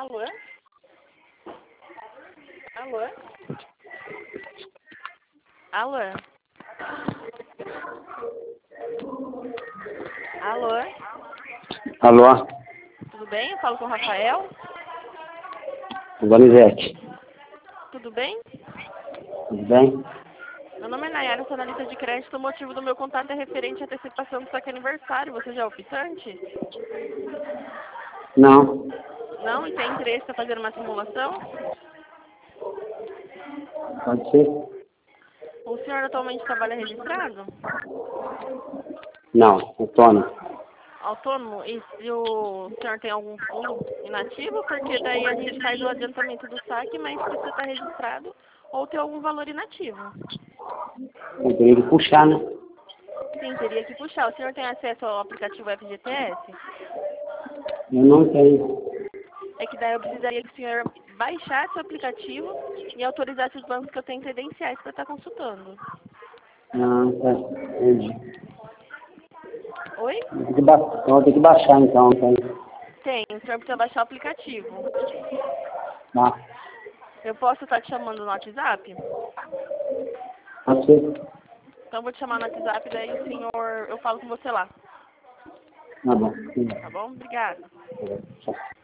Alô? Alô? Alô? Alô? Alô? Tudo bem? Eu falo com o Rafael. Donizete. Tudo bem? Tudo bem? Meu nome é Nayara, sou analista de crédito. O motivo do meu contato é referente à antecipação do saque aniversário. Você já é optante? Não. Não? E tem interesse para fazer uma simulação? Pode ser? O senhor atualmente trabalha registrado? Não. Autônomo. Autônomo? E se o senhor tem algum fundo inativo? Porque daí a gente faz o adiantamento do saque, mas precisa estar registrado ou ter algum valor inativo. Eu teria que puxar, né? Sim, teria que puxar. O senhor tem acesso ao aplicativo FGTS? Eu não tenho. É que daí eu precisaria que o senhor baixasse o aplicativo e autorizasse os bancos que eu tenho credenciais para estar consultando. Ah, tá. Entendi. Oi? Eu vou ter que baixar então. Tem, o senhor precisa baixar o aplicativo. Tá. Eu posso estar te chamando no WhatsApp? Pode ser? Então eu vou te chamar no WhatsApp, daí o senhor, eu falo com você lá. Tá bom. Tá bom? Obrigada. Tchau.